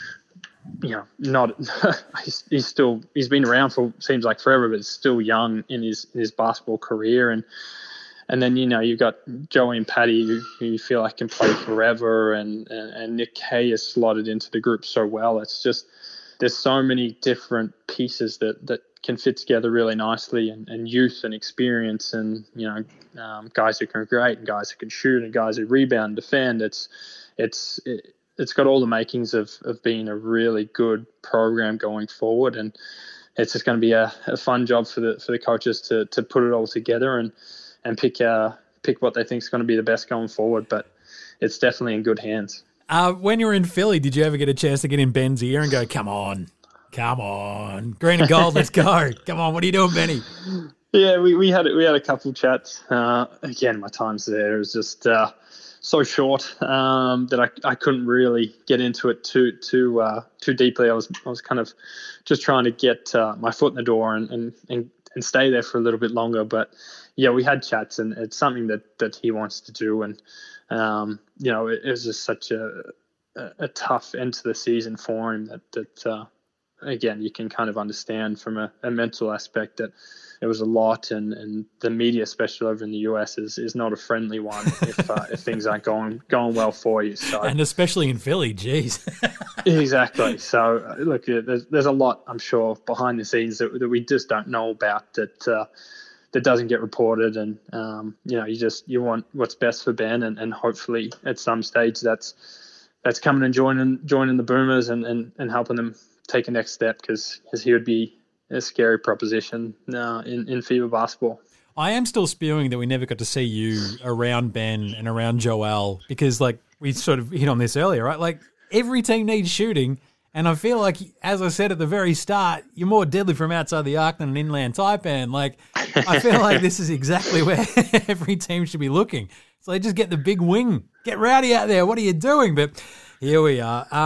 Speaker 3: you know, not he's, he's still he's been around for seems like forever, but still young in his in his basketball career, and and then you know you've got Joey and Paddy who, who you feel like can play forever, and, and and Nick Kay is slotted into the group so well. It's just there's so many different pieces that that can fit together really nicely, and, and youth and experience, and you know um, guys who can create and guys who can shoot and guys who rebound, defend. It's it's it, it's got all the makings of of being a really good program going forward, and it's just going to be a, a fun job for the for the coaches to to put it all together and and pick uh pick what they think is going to be the best going forward. But it's definitely in good hands.
Speaker 1: Uh, when you were in Philly, did you ever get a chance to get in Ben's ear and go, "Come on"? Come on, green and gold, let's go. Come on, what are you doing, Benny?
Speaker 3: Yeah, we, we had we had a couple chats. Uh, again, my times there was just uh, so short um, that I, I couldn't really get into it too too uh, too deeply. I was I was kind of just trying to get uh, my foot in the door and, and, and, and stay there for a little bit longer. But yeah, we had chats, and it's something that, that he wants to do. And um, you know, it, it was just such a, a a tough end to the season for him that that. Uh, Again, you can kind of understand from a, a mental aspect that it was a lot, and, and the media, especially over in the U S, is, is not a friendly one if uh, if things aren't going going well for you. So,
Speaker 1: and especially in Philly, geez.
Speaker 3: Exactly. So, uh, look, there's there's a lot, I'm sure, behind the scenes that, that we just don't know about that uh, that doesn't get reported, and um, you know, you just you want what's best for Ben, and, and hopefully at some stage that's that's coming and joining joining the Boomers and, and, and helping them take a next step, because he would be a scary proposition uh, in, in FIBA basketball.
Speaker 1: I am still spewing that we never got to see you around Ben and around Joel, because like we sort of hit on this earlier, right? Like every team needs shooting, and I feel like, as I said at the very start, you're more deadly from outside the arc than an inland Taipan. Like I feel like this is exactly where every team should be looking. So they just get the big wing. Get Rowdy out there. What are you doing? But here we are. Um,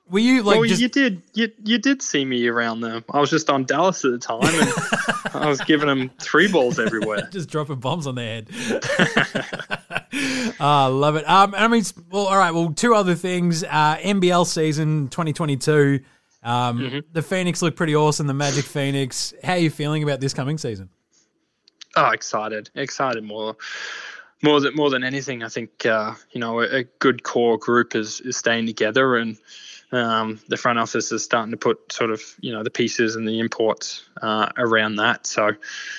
Speaker 1: Were you like?
Speaker 3: Well,
Speaker 1: just...
Speaker 3: you did. You you did see me around them. I was just on Dallas at the time, and I was giving them three balls everywhere,
Speaker 1: just dropping bombs on their head. Ah, love it. Um, I mean, well, all right. Well, two other things. Uh, N B L season twenty twenty-two. Um, mm-hmm. The Phoenix looked pretty awesome. The Magic Phoenix. How are you feeling about this coming season?
Speaker 3: Oh, excited! Excited more. More than more than anything, I think uh, you know a, a good core group is is staying together, and um, the front office is starting to put sort of you know the pieces and the imports uh, around that. So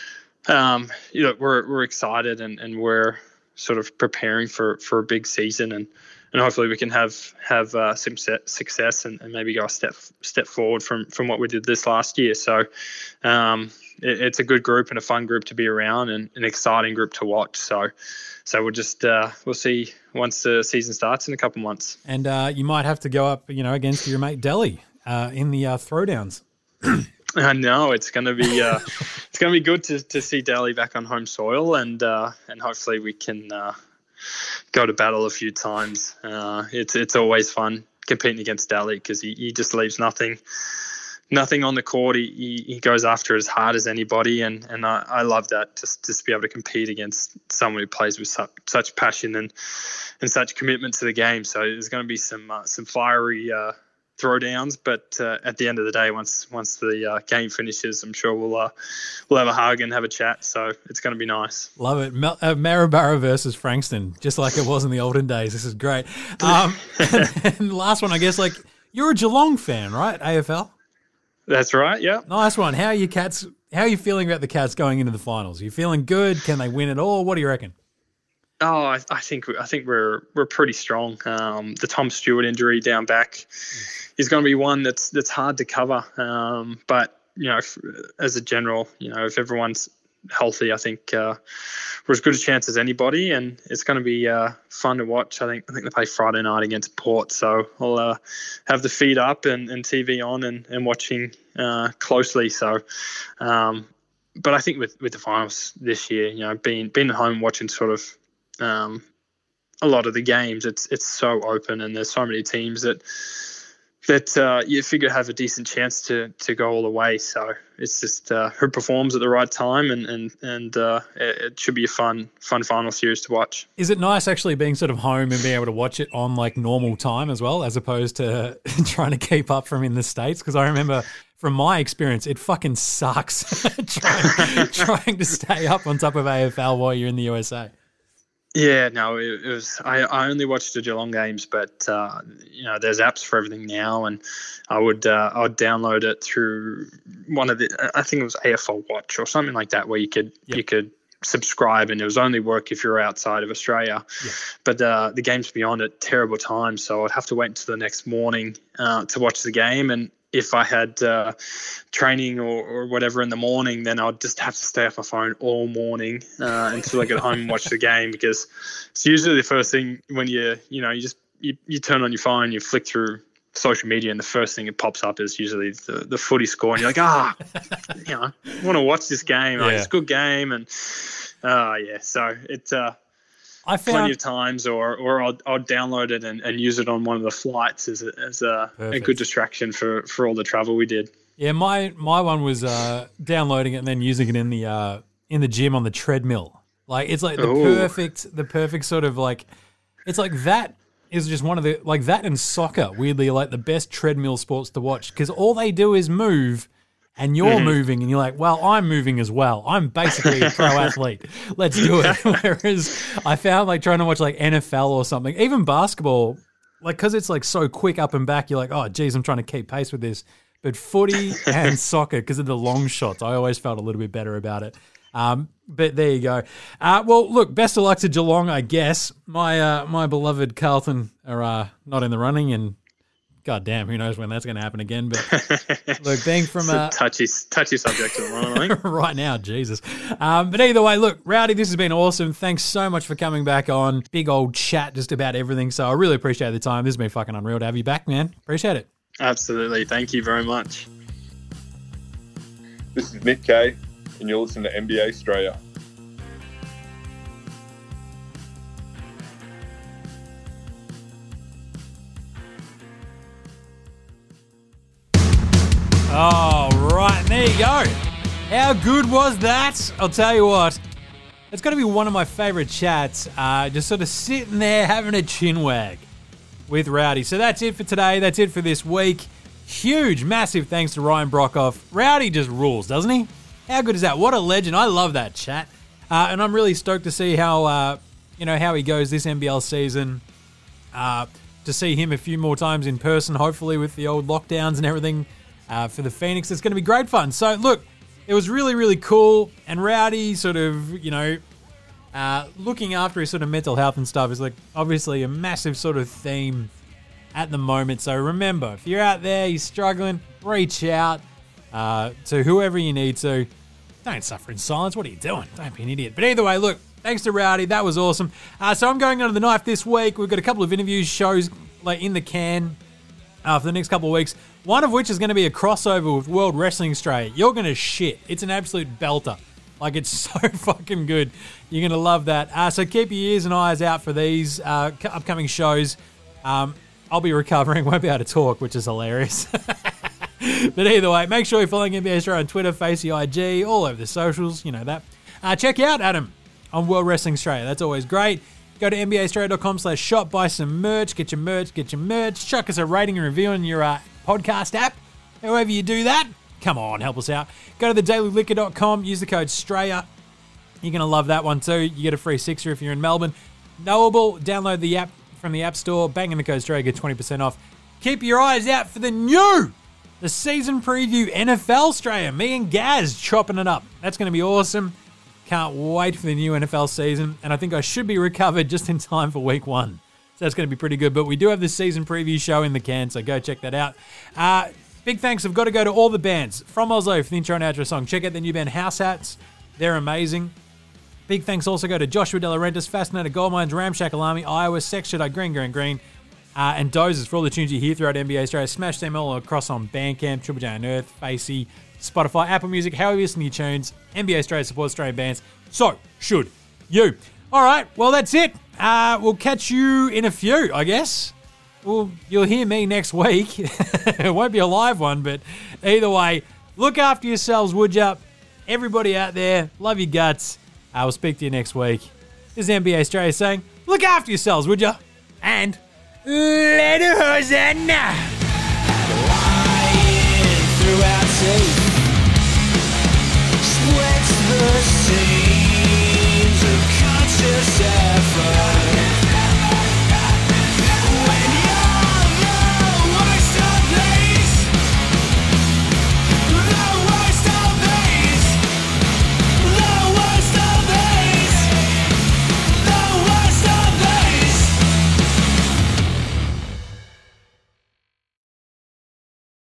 Speaker 3: um, you know we're we're excited, and, and we're sort of preparing for, for a big season, and, and hopefully we can have have uh, some success and, and maybe go a step step forward from from what we did this last year. So um, it, it's a good group and a fun group to be around, and an exciting group to watch. So. So we'll just uh, we'll see once the season starts in a couple months.
Speaker 1: And uh, you might have to go up, you know, against your mate Delhi uh, in the uh, throwdowns.
Speaker 3: I know it's going to be uh, it's going to be good to, to see Delhi back on home soil, and uh, and hopefully we can uh, go to battle a few times. Uh, it's it's always fun competing against Delhi because he, he just leaves nothing. Nothing on the court. He, he he goes after it as hard as anybody, and, and I, I love that. Just just to be able to compete against someone who plays with such, such passion and and such commitment to the game. So there's going to be some uh, some fiery uh, throwdowns, but uh, at the end of the day, once once the uh, game finishes, I'm sure we'll uh, we'll have a hug and have a chat. So it's going to be nice.
Speaker 1: Love it. Mel- uh, Maryborough versus Frankston, just like it was in the olden days. This is great. Um, and, and last one, I guess, like you're a Geelong fan, right? A F L.
Speaker 3: That's right, yeah.
Speaker 1: Nice one. How are you Cats? How are you feeling about the Cats going into the finals? Are you feeling good? Can they win it all? What do you reckon?
Speaker 3: Oh, I, I think I think we're we're pretty strong. Um, the Tom Stewart injury down back is going to be one that's that's hard to cover. Um, but you know, if, as a general, you know, if everyone's healthy, I think uh, we're as good a chance as anybody, and it's going to be uh, fun to watch. I think I think they play Friday night against Port, so I'll uh, have the feed up and, and T V on and, and watching uh, closely. So, um, but I think with, with the finals this year, you know, being being at home watching sort of um, a lot of the games, it's it's so open, and there's so many teams that. that uh, you figure have a decent chance to to go all the way. So it's just uh, who performs at the right time, and and and uh, it, it should be a fun fun final series to watch.
Speaker 1: Is it nice actually being sort of home and being able to watch it on like normal time as well, as opposed to trying to keep up from in the States? Because I remember from my experience, it fucking sucks trying, trying to stay up on top of A F L while you're in the U S A.
Speaker 3: Yeah, no, it, it was. I, I only watched the Geelong games, but uh, you know, there's apps for everything now, and I would uh, I would download it through one of the. I think it was A F L Watch or something like that, where you could yep. you could subscribe, and it was only work if you're outside of Australia. Yep. But uh, the games beyond it, terrible time, so I'd have to wait until the next morning uh, to watch the game, and if I had uh, training or, or whatever in the morning, then I'd just have to stay off my phone all morning uh, until I get home and watch the game, because it's usually the first thing when you, you know, you just, you, you turn on your phone, you flick through social media, and the first thing that pops up is usually the, the footy score, and you're like, ah, you know, I want to watch this game. Yeah. Like, it's a good game. And uh, yeah, so it's, uh, I found plenty of times, or or I'll, I'll download it and, and use it on one of the flights as a, as a, a good distraction for, for all the travel we did.
Speaker 1: Yeah, my my one was uh, downloading it and then using it in the uh, in the gym on the treadmill. Like it's like the Ooh. perfect the perfect sort of like it's like that is just one of the like that and soccer weirdly are like the best treadmill sports to watch, because all they do is move. And you're mm. moving, and you're like, well, I'm moving as well. I'm basically a pro athlete. Let's do it. Whereas I found like trying to watch like N F L or something, even basketball, like because it's like so quick up and back, you're like, oh, geez, I'm trying to keep pace with this. But footy and soccer, because of the long shots, I always felt a little bit better about it. Um, but there you go. Uh, well, look, best of luck to Geelong, I guess. My uh, my beloved Carlton are uh, not in the running, and God damn, who knows when that's going to happen again. But look, being from a
Speaker 3: touchy, touchy subject at the moment, I think.
Speaker 1: Right now, Jesus. Um, but either way, look, Rowdy, this has been awesome. Thanks so much for coming back on. Big old chat just about everything. So I really appreciate the time. This has been fucking unreal to have you back, man. Appreciate it.
Speaker 3: Absolutely. Thank you very much.
Speaker 2: This is Nick Kay, and you're listening to N B A Australia.
Speaker 1: All right, and there you go. How good was that? I'll tell you what. It's got to be one of my favourite chats. Uh, just sort of sitting there having a chin wag with Rowdy. So that's it for today. That's it for this week. Huge, massive thanks to Ryan Brockhoff. Rowdy just rules, doesn't he? How good is that? What a legend. I love that chat. Uh, and I'm really stoked to see how, uh, you know, how he goes this N B L season. Uh, to see him a few more times in person, hopefully with the old lockdowns and everything uh, for the Phoenix. It's going to be great fun. So, look, it was really, really cool. And Rowdy sort of, you know, uh, looking after his sort of mental health and stuff is like obviously a massive sort of theme at the moment. So remember, if you're out there, you're struggling, reach out uh, to whoever you need to. Don't suffer in silence. What are you doing? Don't be an idiot. But either way, look, thanks to Rowdy. That was awesome. Uh, so I'm going under the knife this week. We've got a couple of interviews, shows like in the can uh, for the next couple of weeks. One of which is going to be a crossover with World Wrestling Australia. You're going to shit. It's an absolute belter. Like, it's so fucking good. You're going to love that. Uh, so keep your ears and eyes out for these uh, upcoming shows. Um, I'll be recovering. Won't be able to talk, which is hilarious. But either way, make sure you're following N B A Australia on Twitter, Facey I G, all over the socials. You know that. Uh, check out Adam on World Wrestling Australia. That's always great. Go to N B A Australia dot com slash shop, buy some merch, get your merch, get your merch. Chuck us a rating and review on your uh, podcast app. However you do that, come on, help us out. Go to the daily liquor dot com, use the code STRAYA. You're going to love that one too. You get a free sixer if you're in Melbourne. Knowable, download the app from the App Store, bang in the code STRAYA, get twenty percent off. Keep your eyes out for the new, the season preview N F L Australia. Me and Gaz chopping it up. That's going to be awesome. Can't wait for the new N F L season, and I think I should be recovered just in time for week one. So that's going to be pretty good, but we do have this season preview show in the can, so go check that out. Uh, big thanks have got to go to all the bands from Oslo for the intro and outro song. Check out the new band House Hats. They're amazing. Big thanks also go to Joshua De Laurentiis, Fascinator Gold Mines, Ramshackle Army, Iowa, Sex Shit, Green, Green, Green, uh, and Dozers for all the tunes you hear throughout N B A Australia. Smash them all across on Bandcamp, Triple J Unearth, Facey, Spotify, Apple Music, however you listen to your tunes. N B A Australia supports Australian bands. So should you. All right, well, that's it. Uh, we'll catch you in a few, I guess. Well, you'll hear me next week. It won't be a live one, but either way, look after yourselves, would ya? Everybody out there, love your guts. I will speak to you next week. This is N B A Australia saying, look after yourselves, would ya? And later, Hosanna!